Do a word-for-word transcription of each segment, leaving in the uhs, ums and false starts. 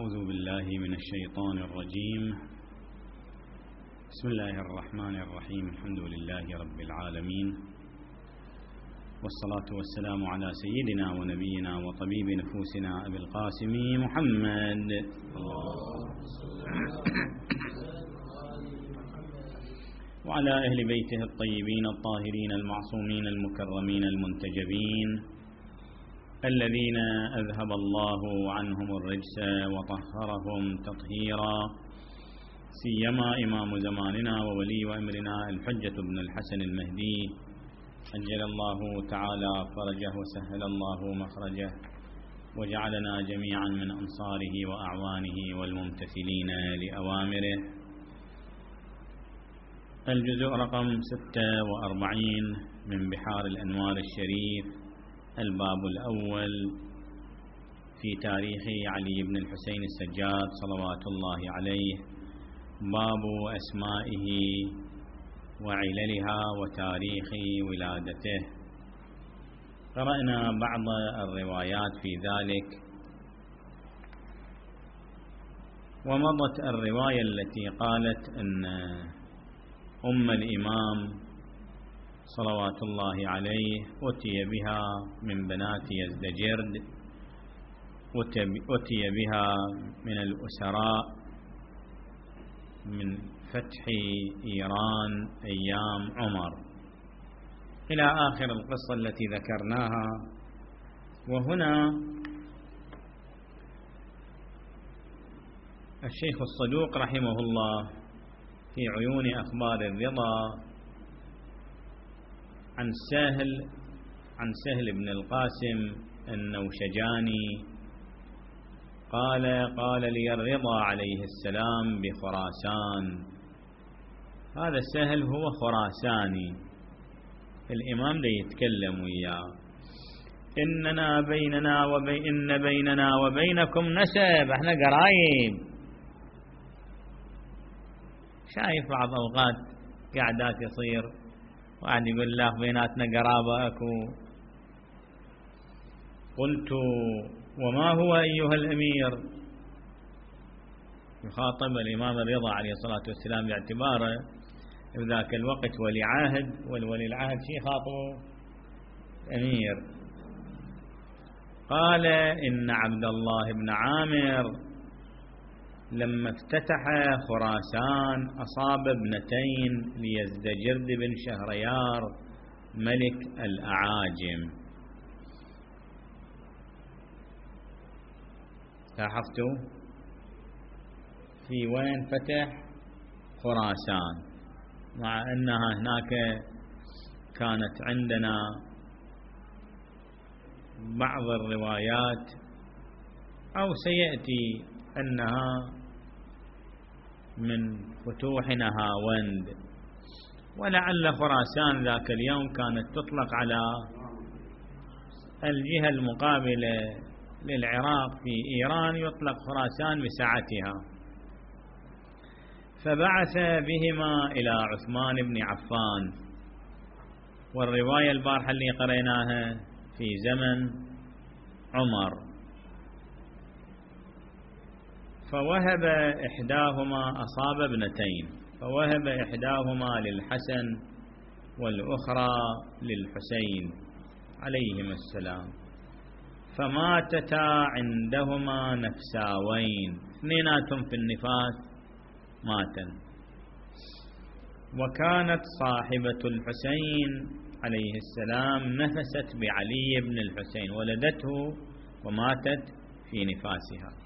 أعوذ بالله من الشيطان الرجيم. بسم الله الرحمن الرحيم. الحمد لله رب العالمين، والصلاة والسلام على سيدنا ونبينا وطبيب نفوسنا أبي القاسم محمد وعلى أهل بيته الطيبين الطاهرين المعصومين المكرمين المنتجبين الذين أذهب الله عنهم الرجس وطهرهم تطهيرا، سيما إمام زماننا وولي وأمرنا الحجة بن الحسن المهدي عجل الله تعالى فرجه وسهل الله مخرجه، وجعلنا جميعا من أنصاره وأعوانه والممتثلين لأوامره. الجزء رقم ستة وأربعين من بحار الأنوار الشريف، الباب الأول في تاريخ علي بن الحسين السجاد صلوات الله عليه، باب أسمائه وعللها وتاريخ ولادته. قرأنا بعض الروايات في ذلك، ومضت الرواية التي قالت أن أم الإمام صلوات الله عليه أتي بها من بنات يزدجرد، أتي بها من الأسراء من فتح إيران أيام عمر إلى آخر القصة التي ذكرناها. وهنا الشيخ الصدوق رحمه الله في عيون أخبار الرضا عن سهل عن سهل بن القاسم النوشجاني قال قال لي الرضا عليه السلام بخراسان. هذا سهل هو خراساني، الإمام ده يتكلم وياه، إننا بيننا وبين إن بيننا وبينكم نسب، احنا قرايب. شايف بعض أوقات قعدات يصير وعن يقول الله بيناتنا قرابة أكو. قلت وما هو أيها الأمير؟ يخاطب الإمام الرضا عليه الصلاة والسلام باعتباره ذاك الوقت ولي عهد، والولي العهد شي خاطبه أمير. قال إن عبد الله بن عامر لما افتتح خراسان أصاب ابنتين ليزدجرد بن شهريار ملك الأعاجم. لاحظتوا في وين فتح خراسان، مع أنها هناك كانت عندنا بعض الروايات أو سيأتي أنها من فتوح نهاوند، ولعل خراسان ذاك اليوم كانت تطلق على الجهة المقابلة للعراق في إيران، يطلق خراسان بسعتها. فبعث بهما إلى عثمان بن عفان، والرواية البارحة اللي قريناها في زمن عمر. فوهب إحداهما أصاب ابنتين، فوهب إحداهما للحسن والأخرى للحسين عليهما السلام، فماتتا عندهما نفساوين، اثنيناتهم في النفاس ماتا. وكانت صاحبة الحسين عليه السلام نفست بعلي بن الحسين، ولدته وماتت في نفاسها.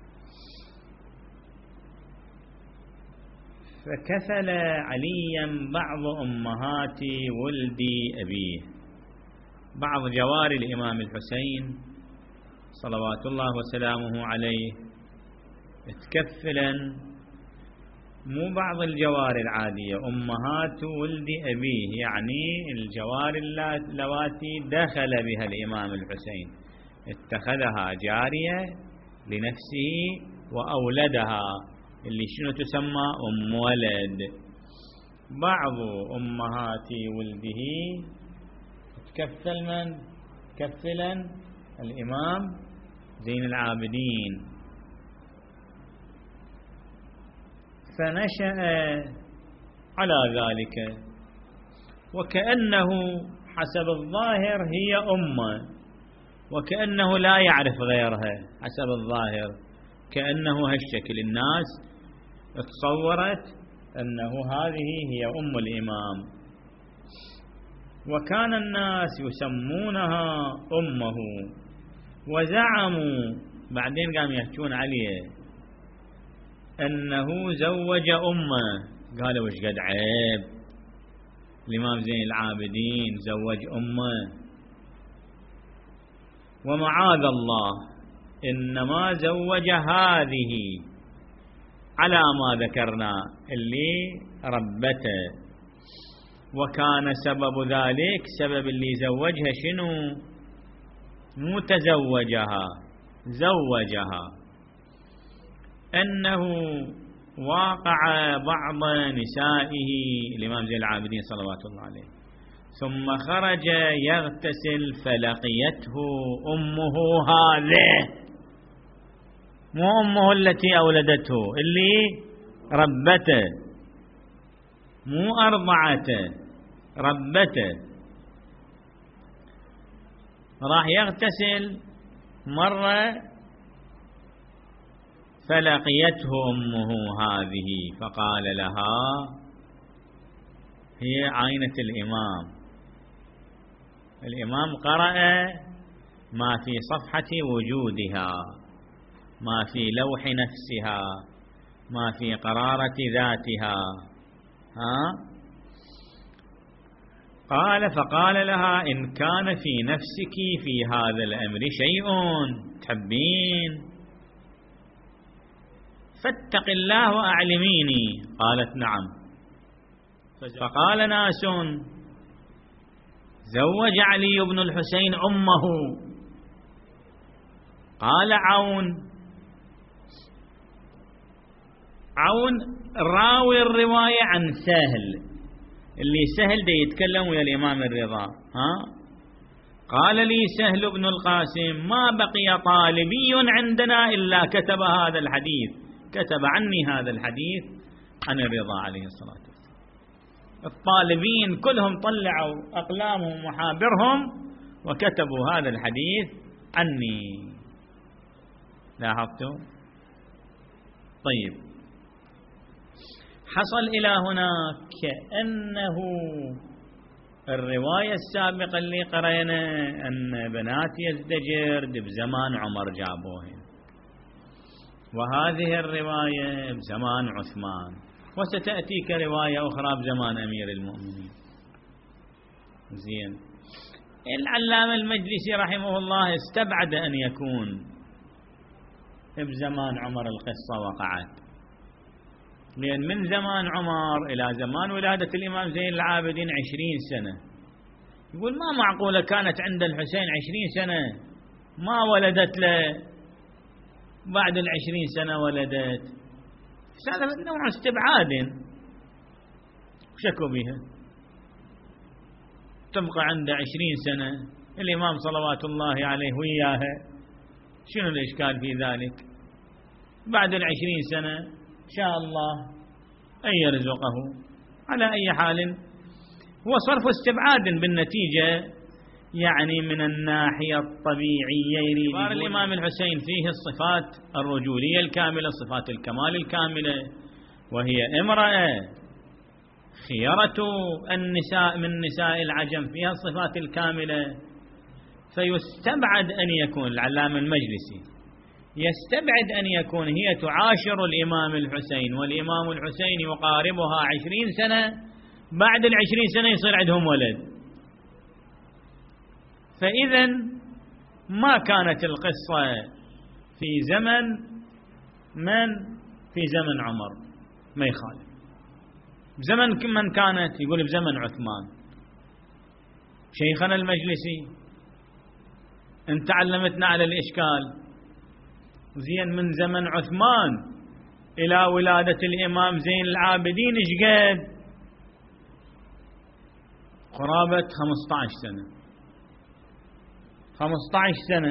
فكفل عليا بعض أمهات ولد أبيه، بعض جوار الإمام الحسين صلوات الله وسلامه عليه تكفلا، مو بعض الجوار العادية، أمهات ولد أبيه، يعني الجوار اللواتي دخل بها الإمام الحسين، اتخذها جارية لنفسه وأولدها، اللي شنو تسمى أم ولد. بعض أمهات ولده تكفل من؟ تكفلا الإمام زين العابدين فنشأ على ذلك، وكأنه حسب الظاهر هي أمه، وكأنه لا يعرف غيرها حسب الظاهر، كأنه هالشكل الناس تصورت أنه هذه هي أم الإمام، وكان الناس يسمونها أمه، وزعموا بعدين قام يحكون عليه أنه زوج أمه. قالوا وش قد عيب الإمام زين العابدين زوج أمه، ومعاذ الله إنما زوج هذه على ما ذكرنا اللي ربته، وكان سبب ذلك سبب اللي زوجها شنو؟ مو تزوجها، زوجها، أنه واقع بعض نسائه الإمام زين العابدين صلوات الله عليه، ثم خرج يغتسل فلقيته أمه هذه، مو أمه التي أولدته اللي ربته، مو أرضعته، ربته. راح يغتسل مرة فلقيته أمه هذه فقال لها هي عينة الإمام. الإمام قرأ ما في صفحة وجودها، ما في لوح نفسها، ما في قرارة ذاتها. ها؟ قال فقال لها إن كان في نفسك في هذا الأمر شيء تحبين فاتق الله وأعلميني. قالت نعم. فقال ناس زوج علي بن الحسين أمه. قال عون عون راوي الرواية عن سهل، اللي سهل ده يتكلم ويا الإمام الرضا. ها؟ قال لي سهل بن القاسم ما بقي طالبي عندنا إلا كتب هذا الحديث، كتب عني هذا الحديث عن الرضا عليه الصلاة والسلام. الطالبين كلهم طلعوا أقلامهم ومحابرهم وكتبوا هذا الحديث عني. لاحظتوا؟ طيب، حصل إلى هنا كأنه الرواية السابقة اللي قرأنا أن بنات يزدجرد بزمان عمر جابوهن، وهذه الرواية بزمان عثمان، وستأتيك رواية أخرى بزمان أمير المؤمنين. زين، العلامة المجلسي رحمه الله استبعد أن يكون بزمان عمر القصة وقعت، لأن من زمان عمر إلى زمان ولادة الإمام زين العابدين عشرين سنة. يقول ما معقولة كانت عند الحسين عشرين سنة ما ولدت له، بعد العشرين سنة ولدت. هذا نوع استبعاد شكوا بها. تبقى عنده عشرين سنة الإمام صلوات الله عليه وياها، شنو الإشكال في ذلك؟ بعد العشرين سنة إن شاء الله أن يرزقه. على أي حال هو صرف استبعاد بالنتيجة، يعني من الناحية الطبيعية. قال الإمام الحسين فيه الصفات الرجولية الكاملة، صفات الكمال الكاملة، وهي امرأة خيرة النساء من نساء العجم، فيها الصفات الكاملة. فيستبعد أن يكون العلامة المجلسي يستبعد أن يكون هي تعاشر الإمام الحسين والإمام الحسين يقاربها عشرين سنة، بعد العشرين سنة يصير عندهم ولد. فإذا ما كانت القصة في زمن من في زمن عمر، ما يخالف. بزمن من كانت؟ يقول بزمن عثمان. شيخنا المجلسي انت علمتنا على الإشكال. زين، من زمن عثمان إلى ولادة الإمام زين العابدين إيش قد؟ قرابة خمسة عشر سنة. خمسة عشر سنة.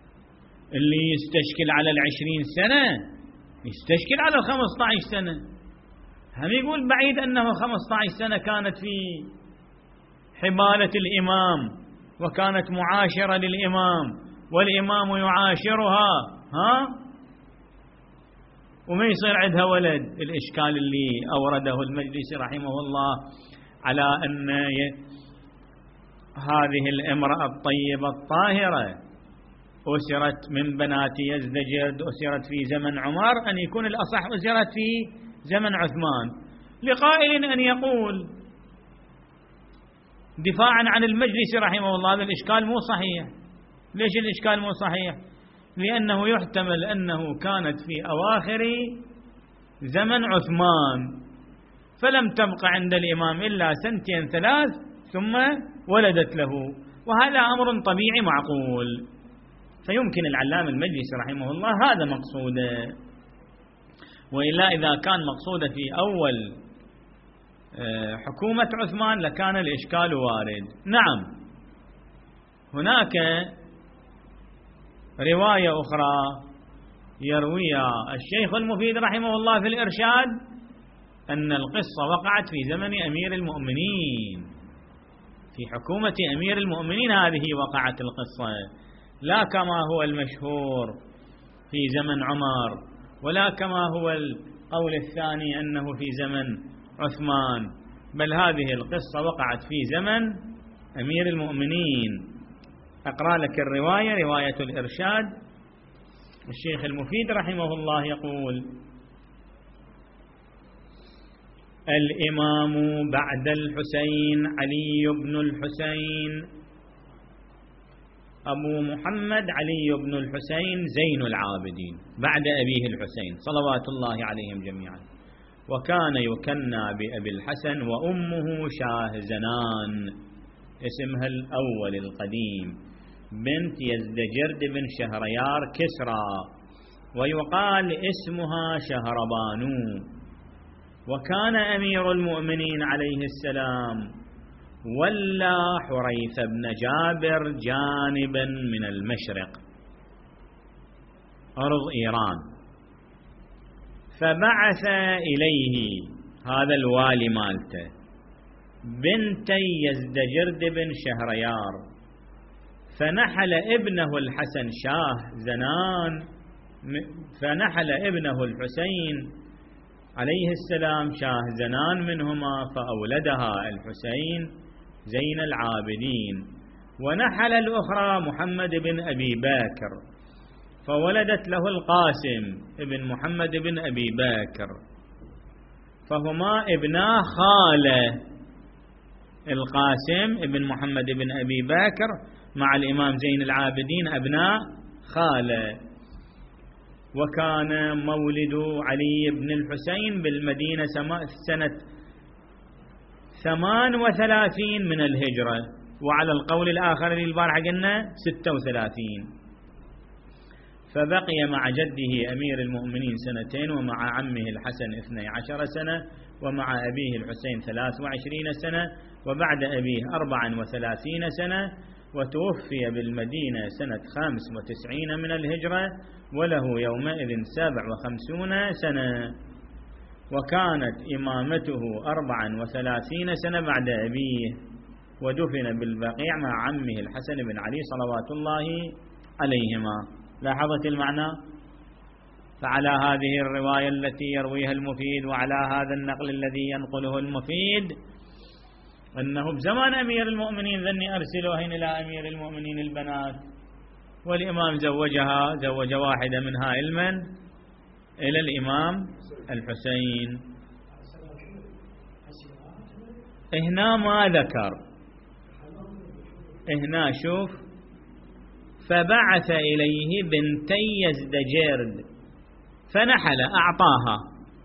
اللي يستشكل على العشرين سنة يستشكل على الخمسة عشر سنة. هم يقول بعيد أنه خمسة عشر سنة كانت في حبالة الإمام وكانت معاشرة للإمام والإمام يعاشرها، ها، وما يصير عندها ولد. الإشكال اللي أورده المجلسي رحمه الله على أن هذه الامرأة الطيبة الطاهرة أسرت من بنات يزدجرد، أسرت في زمن عمر، أن يكون الأصح أسرت في زمن عثمان. لقائل أن يقول دفاعا عن المجلس رحمه الله هذا الإشكال مو صحيح. ليش الإشكال مو صحيح؟ لأنه يحتمل أنه كانت في أواخر زمن عثمان فلم تبق عند الإمام إلا سنتين ثلاث ثم ولدت له، وهذا أمر طبيعي معقول. فيمكن العلامة المجلسي رحمه الله هذا مقصوده، وإلا إذا كان مقصوده في أول حكومة عثمان لكان الإشكال وارد. نعم، هناك رواية أخرى يرويها الشيخ المفيد رحمه الله في الإرشاد أن القصة وقعت في زمن أمير المؤمنين، في حكومة أمير المؤمنين هذه وقعت القصة، لا كما هو المشهور في زمن عمر، ولا كما هو القول الثاني أنه في زمن عثمان، بل هذه القصة وقعت في زمن أمير المؤمنين. أقرأ لك الرواية، رواية الإرشاد. الشيخ المفيد رحمه الله يقول: الإمام بعد الحسين علي بن الحسين أبو محمد علي بن الحسين زين العابدين بعد أبيه الحسين صلوات الله عليهم جميعا، وكان يكنى بأبي الحسن وأمه شاهزنان اسمها الأول القديم بنت يزدجرد بن شهريار كسرى، ويقال اسمها شهربانو. وكان أمير المؤمنين عليه السلام ولى حريث بن جابر جانبا من المشرق أرض إيران، فبعث إليه هذا الوالي مالته بنتي يزدجرد بن شهريار، فنحل ابنه الحسن شاه زنان فنحل ابنه الحسين عليه السلام شاه زنان منهما، فأولدها الحسين زين العابدين، ونحل الأخرى محمد بن أبي بكر فولدت له القاسم ابن محمد بن أبي بكر، فهما ابنا خالة القاسم ابن محمد بن أبي بكر مع الإمام زين العابدين أبناء خالة. وكان مولد علي بن الحسين بالمدينة سنة ثمان وثلاثين من الهجرة، وعلى القول الآخر اللي البارحة قلنا ستة وثلاثين، فبقي مع جده أمير المؤمنين سنتين، ومع عمه الحسن اثني عشر سنة، ومع أبيه الحسين ثلاث وعشرين سنة، وبعد أبيه أربع وثلاثين سنة، وتوفي بالمدينة سنة خمس وتسعين من الهجرة، وله يومئذ سبع وخمسون سنة، وكانت إمامته أربع وثلاثين سنة بعد أبيه، ودفن بالبقيع مع عمه الحسن بن علي صلوات الله عليهما. لاحظت المعنى؟ فعلى هذه الرواية التي يرويها المفيد وعلى هذا النقل الذي ينقله المفيد أنه بزمان أمير المؤمنين ذني أرسلوهن إلى أمير المؤمنين البنات، والإمام زوجها زوج واحدة منها علما إلى الإمام الحسين. هنا ما ذكر، هنا شوف: فبعث إليه بنتي يزدجرد فنحل، أعطاها.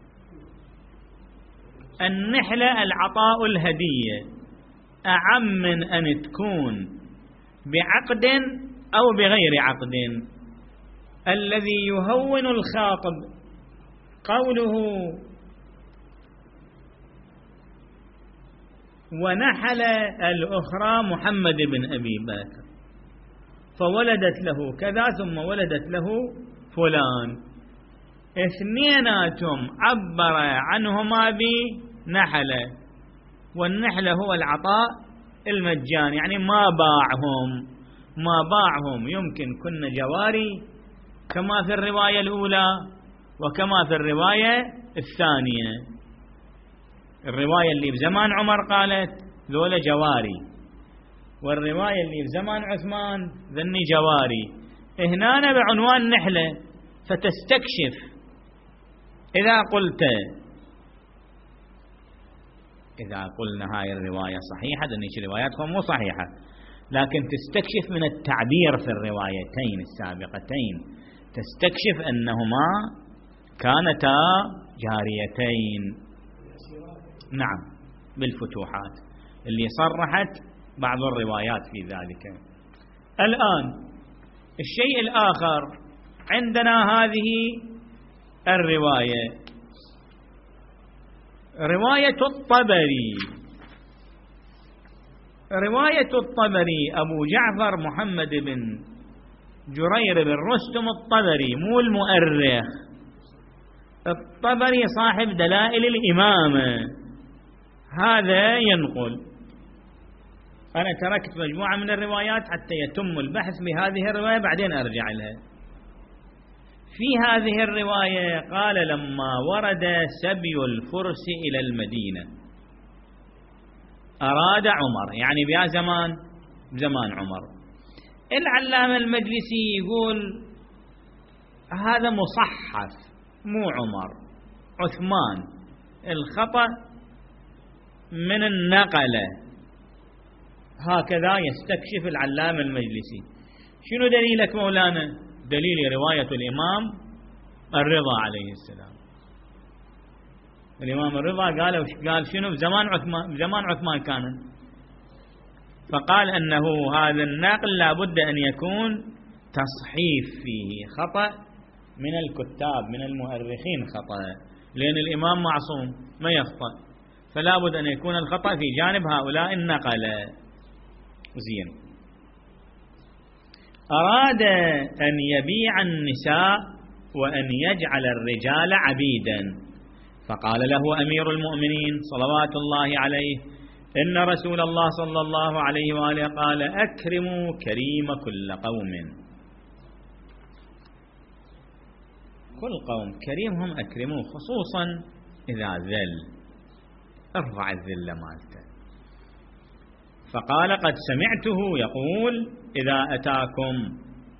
النحلة العطاء الهدية أعم من أن تكون بعقد أو بغير عقد. الذي يهون الخاطب قوله ونحل الأخرى محمد بن أبي بكر فولدت له كذا ثم ولدت له فلان، اثنيناتهم عبر عنهما بنحلة، والنحلة هو العطاء المجاني، يعني ما باعهم ما باعهم يمكن كن جواري كما في الرواية الأولى وكما في الرواية الثانية. الرواية اللي بزمان عمر قالت ذولا جواري، والرواية اللي بزمان عثمان ذني جواري. هنا بعنوان نحلة، فتستكشف إذا قلت إذا قلنا هاي الرواية صحيحة، ذني رواياتهم مو صحيحة، لكن تستكشف من التعبير في الروايتين السابقتين، تستكشف أنهما كانتا جاريتين. نعم، بالفتوحات اللي صرحت بعض الروايات في ذلك. الآن الشيء الآخر، عندنا هذه الرواية، رواية الطبري. رواية الطبري أبو جعفر محمد بن جرير بن رستم الطبري، مو المؤرخ. الطبري صاحب دلائل الإمامة، هذا ينقل. أنا تركت مجموعة من الروايات حتى يتم البحث بهذه الرواية، بعدين أرجع لها. في هذه الرواية قال لما ورد سبي الفرس إلى المدينة أراد عمر، يعني بها زمان زمان عمر. العلامة المجلسي يقول هذا مصحف مو عمر، عثمان، الخطأ من النقلة. هكذا يستكشف العلامة المجلسي. شنو دليلك مولانا؟ دليل رواية الإمام الرضا عليه السلام. الإمام الرضا قال قال شنو بزمان عثمان بزمان عثمان كان، فقال أنه هذا النقل لابد أن يكون تصحيف فيه خطأ من الكتاب من المؤرخين خطأ، لأن الإمام معصوم ما يخطأ، فلا بد أن يكون الخطأ في جانب هؤلاء النقلة. زين. أراد أن يبيع النساء وأن يجعل الرجال عبيدا، فقال له أمير المؤمنين صلوات الله عليه إن رسول الله صلى الله عليه وآله قال أكرموا كريم كل قوم. كل قوم كريمهم أكرموه، خصوصا إذا ذل، ارفع الذل مالته. فقال قد سمعته يقول إذا أتاكم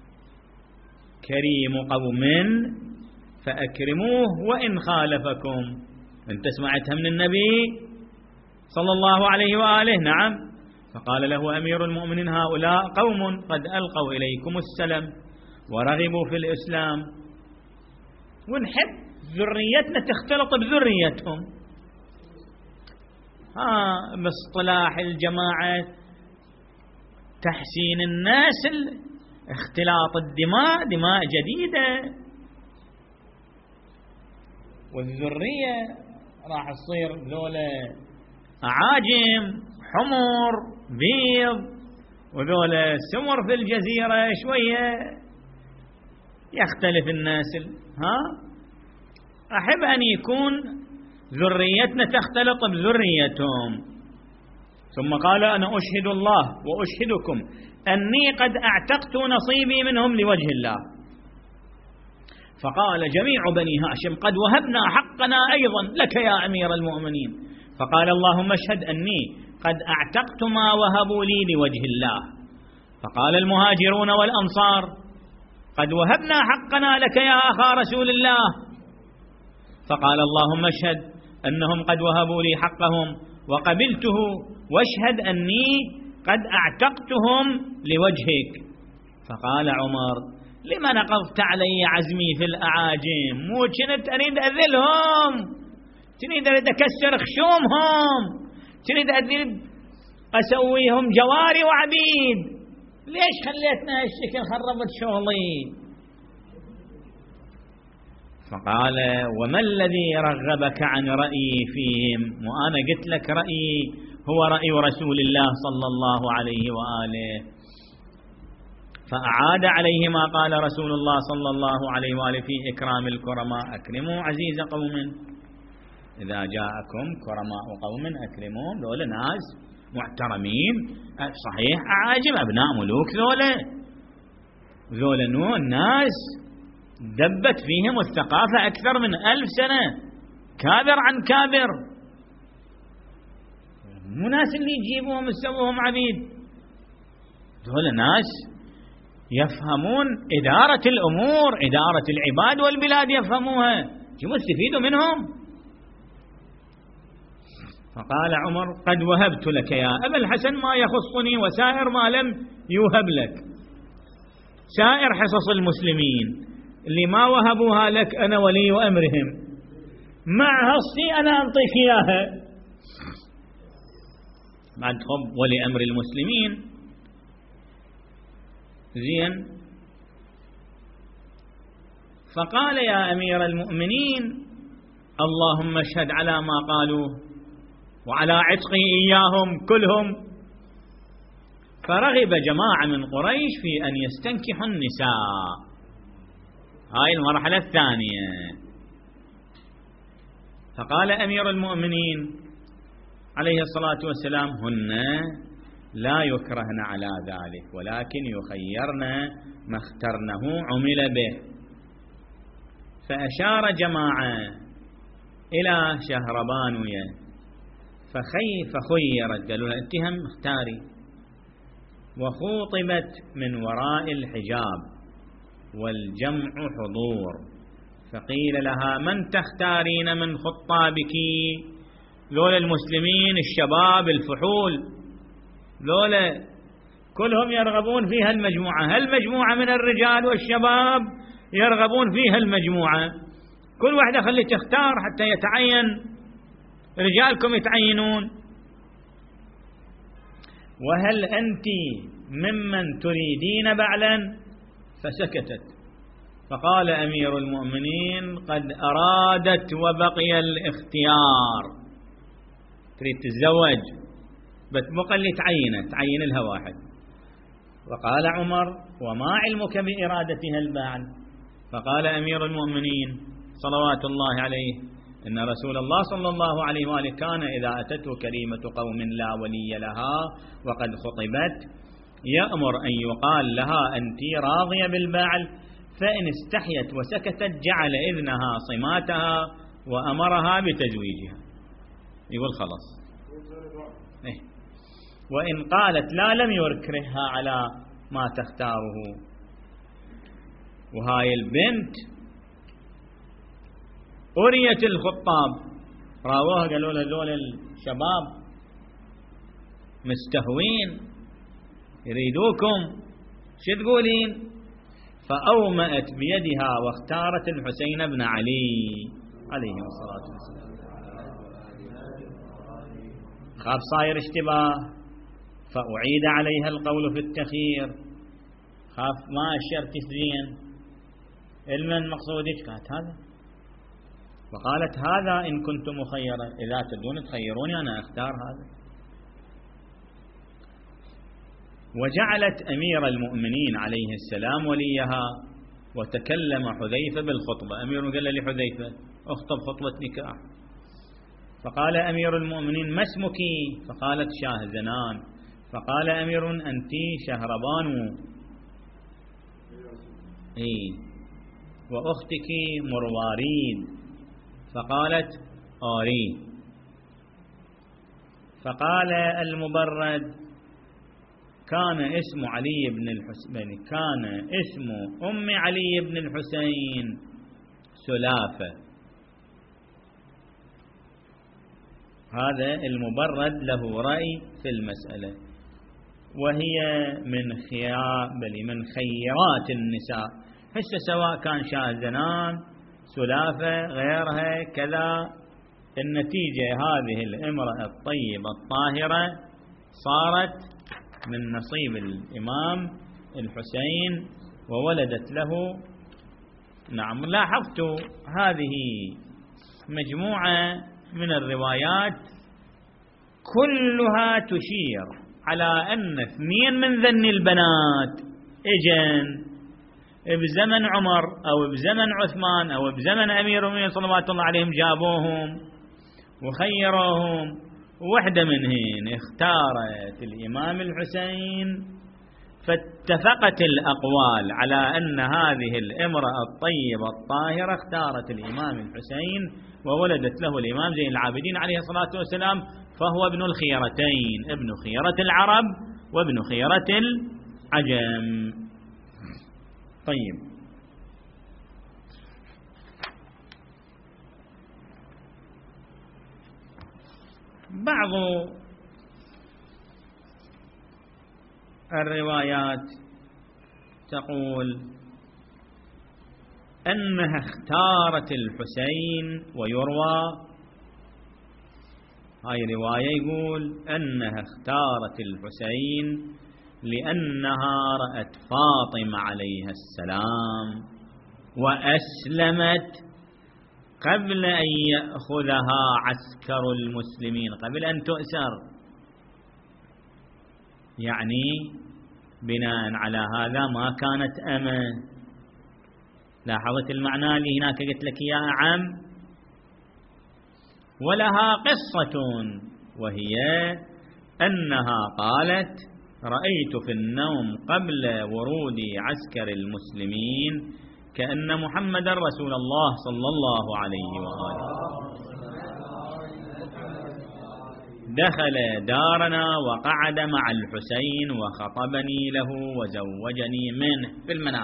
كريم قوم فأكرموه وإن خالفكم. أنت سمعتها من النبي صلى الله عليه وآله؟ نعم. فقال له أمير المؤمنين هؤلاء قوم قد ألقوا إليكم السلام ورغبوا في الإسلام، ونحب ذريتنا تختلط بذريتهم. ها باصطلاح الجماعة تحسين النسل، اختلاط الدماء، دماء جديدة، والذرية راح تصير ذولا أعاجم حمر بيض، وذولا سمر في الجزيرة شوية يختلف النسل. ها أحب أن يكون ذريتنا تختلط بذريتهم. ثم قال أنا أشهد الله وأشهدكم أني قد أعتقت نصيبي منهم لوجه الله. فقال جميع بني هاشم قد وهبنا حقنا أيضا لك يا أمير المؤمنين. فقال اللهم اشهد أني قد أعتقت ما وهبوا لي لوجه الله. فقال المهاجرون والأنصار قد وهبنا حقنا لك يا أخا رسول الله. فقال اللهم اشهد أنهم قد وهبوا لي حقهم وقبلته، واشهد أني قد أعتقتهم لوجهك. فقال عمر لما نقضت علي عزمي في الأعاجم؟ مو كنت أريد أذلهم، تريد أريد أكسر خشومهم، تريد أريد أسويهم جواري وعبيد، ليش خليتنا هالشكل؟ خربت شغلي. فقال وما الذي رغبك عن رأيي فيهم؟ وأنا قلت لك رأيي هو رأي رسول الله صلى الله عليه وآله فأعاد عليه ما قال رسول الله صلى الله عليه وآله في إكرام الكرماء: أكرموا عزيز قوم، إذا جاءكم كرماء قوم أكرموا. ذولا ناس محترمين صحيح، أعاجم أبناء ملوك، ذولا ذولا نو الناس دبت فيهم الثقافة أكثر من ألف سنة، كابر عن كابر، مو ناس اللي يجيبوهم يسووهم عبيد. ذولا ناس يفهمون إدارة الأمور، إدارة العباد والبلاد يفهموها، شو استفيدوا منهم. فقال عمر: قد وهبت لك يا أبا الحسن ما يخصني وسائر ما لم يوهب لك. سائر حصص المسلمين اللي ما وهبوها لك أنا ولي أمرهم، مع حصتي أنا أنطيك إياها. بعد خب ولي أمر المسلمين زين. فقال: يا أمير المؤمنين، اللهم اشهد على ما قالوا وعلى عتقي إياهم كلهم. فرغب جماعة من قريش في أن يستنكحوا النساء. هاي المرحلة الثانية. فقال أمير المؤمنين عليه الصلاة والسلام: هن لا يكرهن على ذلك، ولكن يخيرن ما اخترنه عمل به. فأشار جماعة إلى شهربانوية فخي فخيرت، قالوا لها: أنت هم اختاري. وخوطبت من وراء الحجاب والجمع حضور، فقيل لها: من تختارين من خطابك؟ ذولا المسلمين الشباب الفحول، ذولا كلهم يرغبون فيها المجموعة، هالمجموعة من الرجال والشباب يرغبون فيها المجموعة، كل واحدة خلي تختار حتى يتعين، رجالكم يتعينون. وهل أنت ممن تريدين بعلا؟ فسكتت. فقال أمير المؤمنين: قد أرادت وبقي الاختيار. تريد تتزوج بتبقى اللي تعينه، تعين لها واحد. وقال عمر: وما علمك بإرادتها البعل؟ فقال أمير المؤمنين صلوات الله عليه: إن رسول الله صلى الله عليه وآله كان إذا أتته كريمة قوم لا ولي لها وقد خطبت يأمر أن يقال لها: أنت راضية بالبعل؟ فإن استحيت وسكتت جعل إذنها صماتها وأمرها بتزويجها. يقول خلاص. إيه. وإن قالت لا لم يكرهها على ما تختاره. وهاي البنت أريت الخطاب، راوها قالوا له: دول الشباب مستهوين يريدوكم، شو تقولين؟ فأومأت بيدها واختارت الحسين بن علي عليه الصلاة والسلام. خاف صاير اشتباه فأعيد عليها القول في التخيير، خاف ما أشرت زين، المن مقصودك؟ قالت هذا. وقالت: هذا إن كنت مخيرة، إذا تدون تخيروني أنا أختار هذا. وجعلت أمير المؤمنين عليه السلام وليها، وتكلم حذيفة بالخطبة. أمير قال لحذيفة: اخطب خطبة نكاح. فقال أمير المؤمنين: ما اسمك؟ فقالت: شاهزنان. فقال أمير: أنت شهربانو. إيه. وأختك مرواريد. فقالت: آري. فقال المبرد: كان اسم علي بن الحسين كان اسم أم علي بن الحسين سلافة. هذا المبرد له رأي في المسألة، وهي من خيار بل من خيرات النساء. هسه سواء كان شاهزنان سلافة غيرها كذا، النتيجة هذه الامرأة الطيبة الطاهرة صارت من نصيب الإمام الحسين وولدت له. نعم، لاحظت هذه مجموعة من الروايات كلها تشير على أن اثنين من ذن البنات إجن بزمن عمر أو بزمن عثمان أو بزمن أمير المؤمنين صلوات الله عليهم، جابوهم وخيروهم، وحدة منهن اختارت الإمام الحسين، فاتفقت الأقوال على أن هذه الامرأة الطيبة الطاهرة اختارت الإمام الحسين وولدت له الإمام زين العابدين عليه الصلاة والسلام، فهو ابن الخيرتين، ابن خيرة العرب وابن خيرة العجم. طيب، بعض الروايات تقول أنها اختارت الحسين، ويروى هاي رواية يقول أنها اختارت الحسين لأنها رأت فاطمة عليها السلام وأسلمت قبل أن يأخذها عسكر المسلمين، قبل أن تؤسر. يعني بناء على هذا ما كانت أمة. لاحظت المعنى اللي هناك قلت لك يا عم. ولها قصة، وهي أنها قالت: رأيت في النوم قبل ورود عسكر المسلمين كأن محمد رسول الله صلى الله عليه وآله دخل دارنا وقعد مع الحسين وخطبني له وزوجني منه في المنام،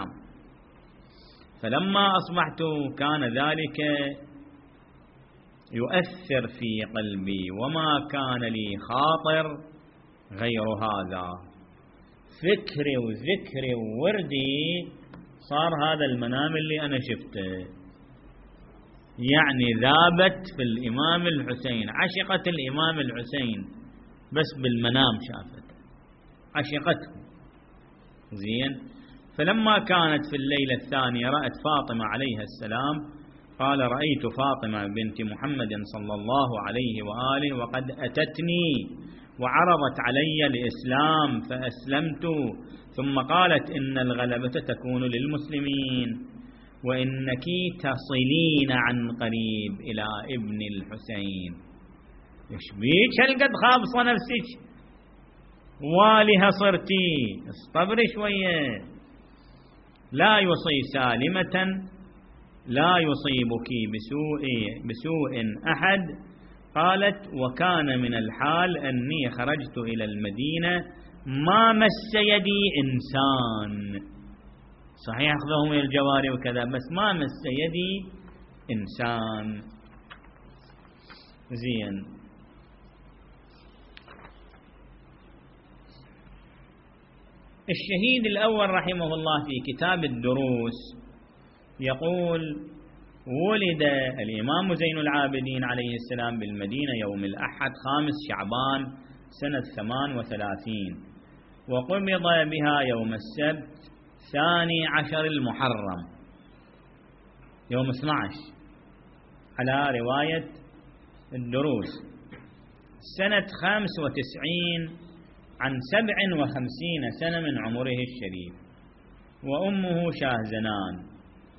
فلما أصبحت كان ذلك يؤثر في قلبي، وما كان لي خاطر غير هذا، فكري وذكري ووردي صار هذا المنام اللي أنا شفته. يعني ذابت في الإمام الحسين، عشقت الإمام الحسين بس بالمنام شافته، عشقته. زين. فلما كانت في الليلة الثانية رأت فاطمة عليها السلام، قال: رأيت فاطمة بنت محمد صلى الله عليه وآله وقد أتتني وعرضت علي الإسلام فأسلمت، ثم قالت: إن الغلبة تكون للمسلمين وإنك تصلين عن قريب إلى ابن الحسين. إيش بيك هالقد خابصة نفسك؟ والها صرتي، اصطبري شوية. لا يصي سالمة، لا يصيبك بسوء بسوء أحد. قالت: وكان من الحال أني خرجت إلى المدينة ما مس يدي إنسان، صحيح أخذهم إلى الجواري وكذا، بس ما مس يدي إنسان. زين. الشهيد الأول رحمه الله في كتاب الدروس يقول: ولد الإمام زين العابدين عليه السلام بالمدينة يوم الأحد خامس شعبان سنة ثمان وثلاثين، وقبض بها يوم السبت ثاني عشر المحرم يوم اثني عشر على رواية الدروس، سنة خمس وتسعين عن سبع وخمسين سنة من عمره الشريف، وأمه شاهزنان.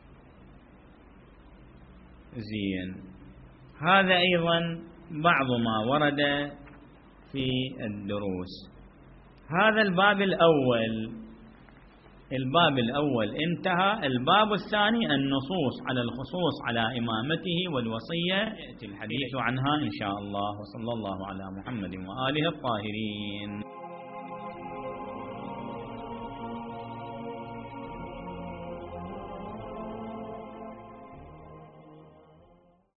زين. هذا أيضا بعض ما ورد في الدروس. هذا الباب الأول الباب الأول انتهى. الباب الثاني النصوص على الخصوص على إمامته والوصية، يأتي الحديث عنها إن شاء الله. وصلى الله على محمد وآله الطاهرين.